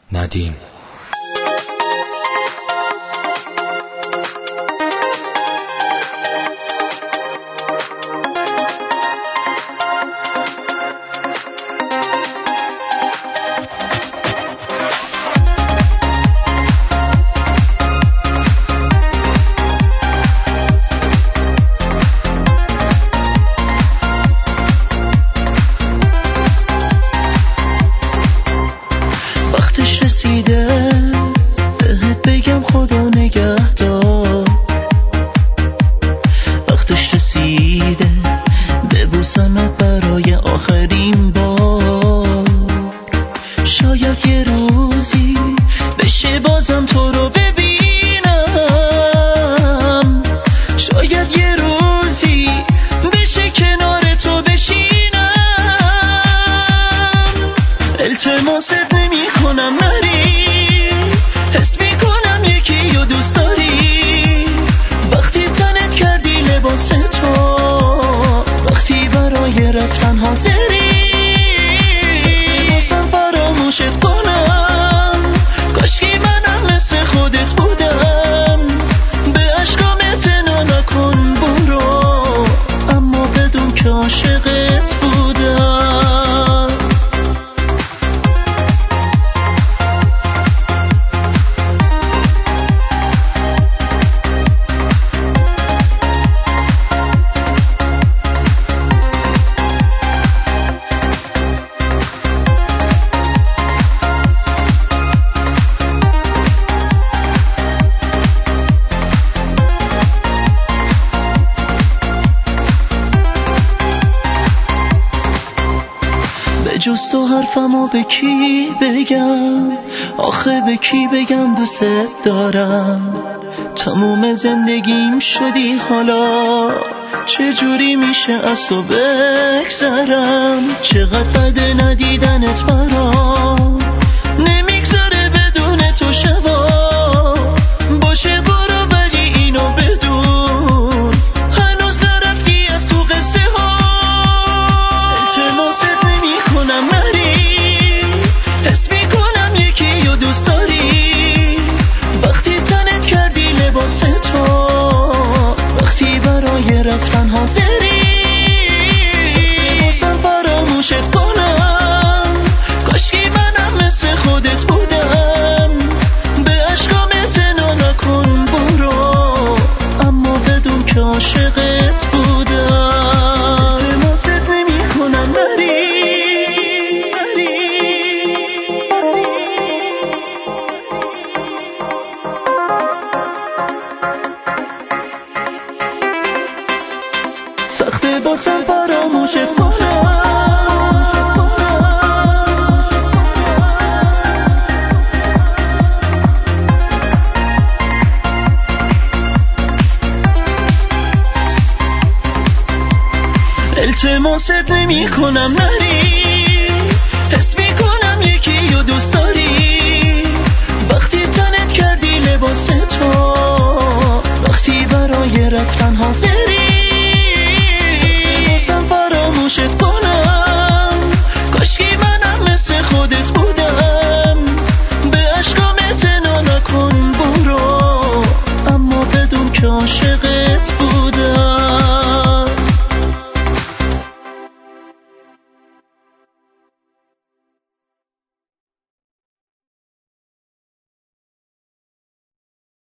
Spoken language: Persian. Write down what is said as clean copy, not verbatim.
ندیم. جز تو حرفمو به کی بگم، آخه به کی بگم دوست دارم. تموم زندگیم شدی، حالا چجوری میشه از تو بگذرم؟ چقدر بده ندیدنت برام، نمیگذره بدون تو شبا باشه. برو ولی اینو بدون، هنوز نرفتی از تو قصه ها. التماست نمی کنم نری، حس میکنم یکی رو دوست داری. وقتی تنت کردی لباس تو، وقتی برای رفتن حاضری، سخته فراموشت کنم. کاشکی منم مثل خودت بودم، به عشقام اعتنا نکن برو، اما بدون که عاشقت بودم. التماست نمی کنم نری. سخته باسم فراموشت کنم. التماست نمی کنم نری.